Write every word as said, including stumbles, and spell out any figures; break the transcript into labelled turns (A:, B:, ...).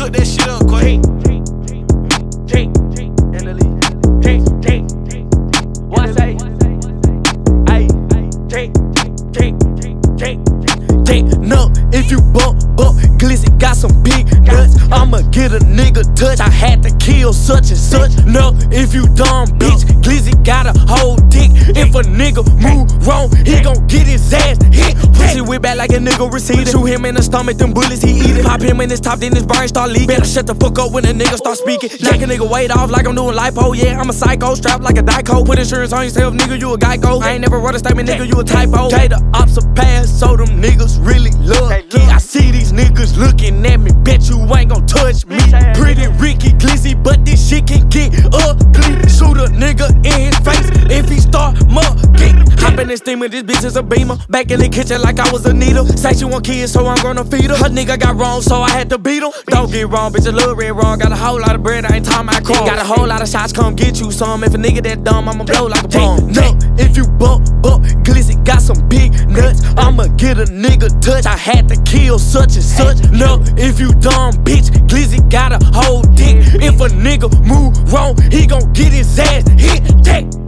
A: Cook that shit up, quick.
B: Jake, Jake, Jake, Jake, what I say? Ay, Jake, Jake, Jake,
C: Jake, no, if you bump up, Glizzy got some big nuts. I'ma get a nigga touch. I had to kill such and such. No, if you dumb bitch, Glizzy got a whole dick. If a nigga move wrong, he gon' get his ass hit. Pussy whip back like a nigga receded. Shoot him in the stomach, them bullets he eat it. Pop him in his top, then his brain start leaking. Better shut the fuck up when a nigga start speaking. Knock a nigga weight off like I'm doing lipo. Yeah, I'm a psycho, strapped like a Dyco. Put insurance on yourself, nigga, you a Geico. I ain't never wrote a statement, nigga, you a typo. K the ops a pass, so them niggas really love me. I see these niggas looking at me, bet you ain't gon' touch me. Pretty Ricky Glizzy, but this shit can get ugly. Shoot a nigga in his face if he start mugging. Hop in this steamer, this bitch is a beamer. Back in the kitchen like I was a needle. Say she want kids, so I'm gonna feed her. Her nigga got wrong, so I had to beat him. Don't get wrong, bitch, a little red wrong. Got a whole lot of bread, I ain't talking about crumb. Got a whole lot of shots, come get you some. If a nigga that dumb, I'ma blow like a bomb. No, if you bump up, Glizzy got some big nuts. I'ma get a nigga touch. I had to kill such and such. No, if you dumb bitch, Glizzy got a whole dick. If a nigga move wrong, he gon' get his ass hit.